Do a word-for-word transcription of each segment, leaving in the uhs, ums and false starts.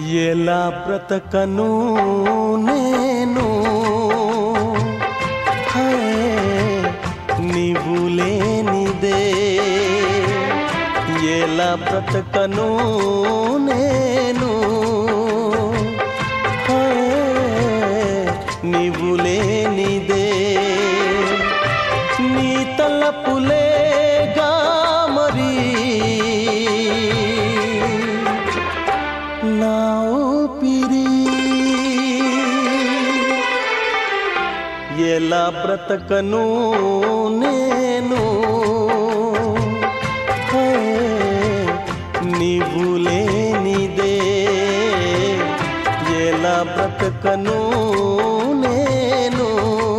ఎలా బ్రతకను నేను నీవు లేనిదే ఎలా బ్రతకను నేను నీవు లేనిదే నీ తలపులేగా మరి నా ఊపిరి ఎలా బ్రతకను నేను నీవు లేనిదే ఎలా బ్రతకను నేను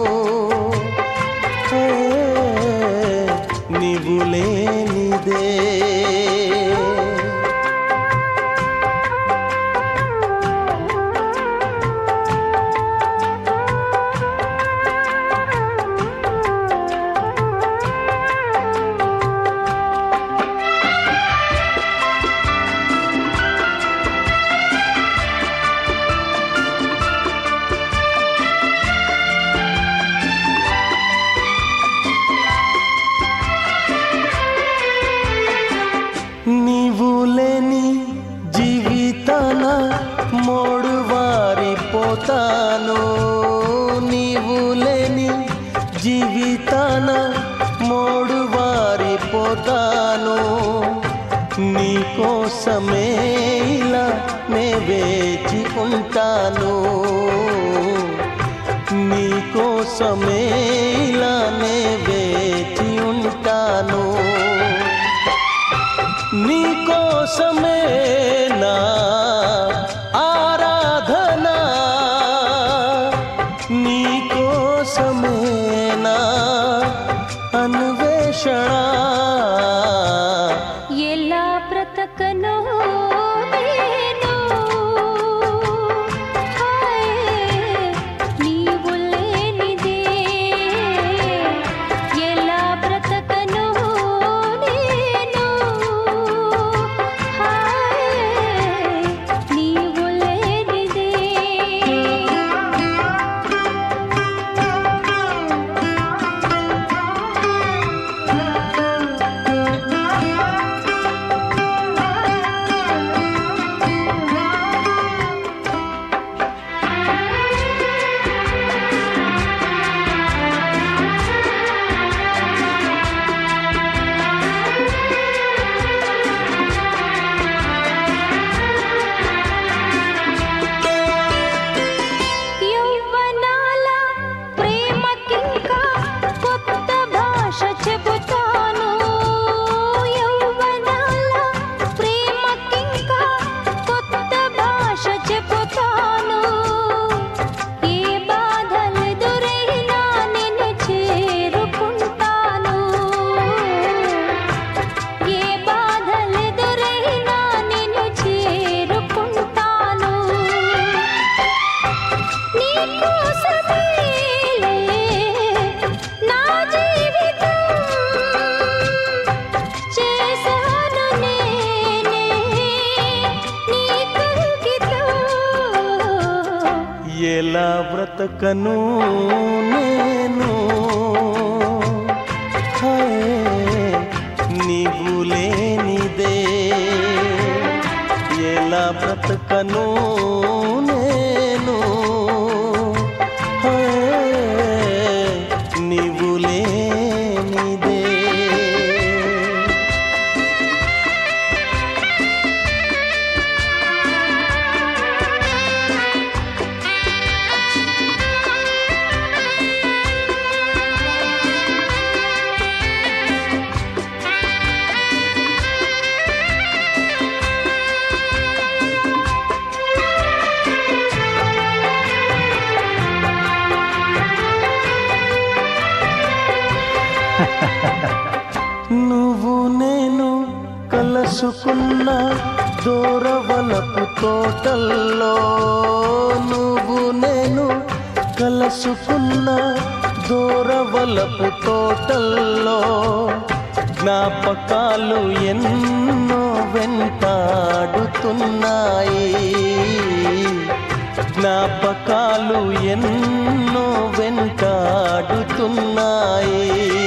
నీవు లేనిదే నీవు లేని జీవితాన మోడు వారిపోతాను నీవు లేని జీవితాన మోడు వారిపోతాను నీ కోసమే ఇలా నే వేచి ఉంటాను నీ కోసమే ఇలా నే వేచి ఉంటాను నీ కోసమే నా ఆరాధన నీ కోసమే నా అన్వేషణ ఎలా బ్రతకను నేను నీవు లేనిదే ఎలా బ్రతకను నీవు లేనిదే ఎలా బ్రతకను నేను నీవు లేనిదే ఎలా బ్రతకను నేను నీవు లేనిదే నువ్వు నేను కలుసుకున్న దూరవలపు తోటల్లో నువ్వు నేను కలుసుకున్న దూరవలపు తోటల్లో జ్ఞాపకాలు ఎన్నో వెంటాడుతున్నాయి. జ్ఞాపకాలు ఎన్నో వెంటాడుతున్నాయి.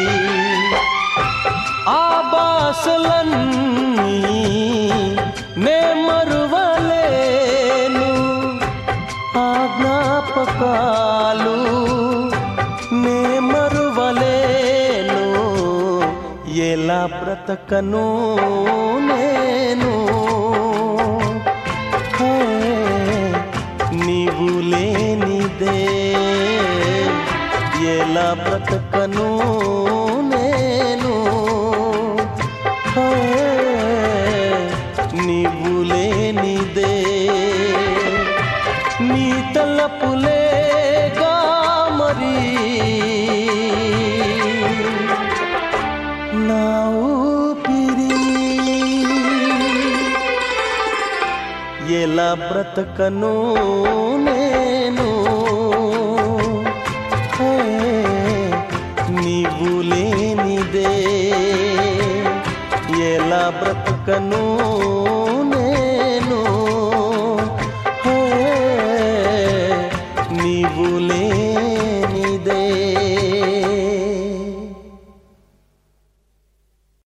ఆ బాసలన్నీ నే మరువలేను, ఆ జ్ఞాపకాలు నే మరువలేను. ఎలా బ్రతకను నేను హే, నీవు లేనిదే ఎలా బ్రతకను నేను హే, నీవు లేనిదే. నీ తలపులేగా మరి నా ఊపిరి, ఎలా బ్రతకను నేను హే, నీవు లేనిదే ఎలా బ్రతకను